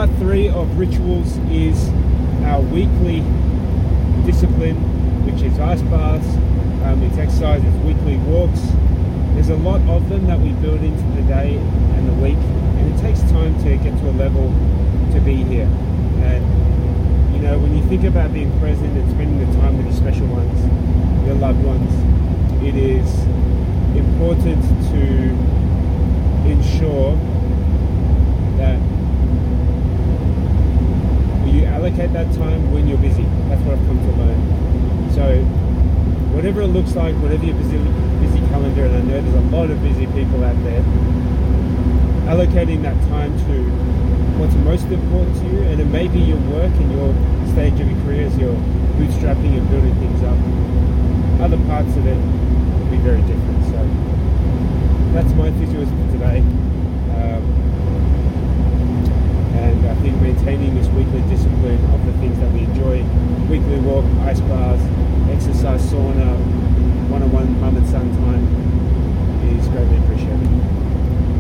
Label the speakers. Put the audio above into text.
Speaker 1: part 3 of rituals is our weekly discipline, which is ice baths, it's exercise, it's weekly walks. There's a lot of them that we build into the day and the week, and it takes time to get to a level to be here. And you know, when you think about being present and spending the time with your special ones, your loved ones, it is important to ensure that you allocate that time when you're busy. That's what I've come to learn. So whatever it looks like, whatever your busy calendar, and I know there's a lot of busy people out there, allocating that time to what's most important to you, and it may be your work and your stage of your career as you're bootstrapping and building things up. Other parts of it will be very different. So that's my visuals for today. And I think maintaining this weekly discipline of the things that we enjoy, weekly walk, ice baths,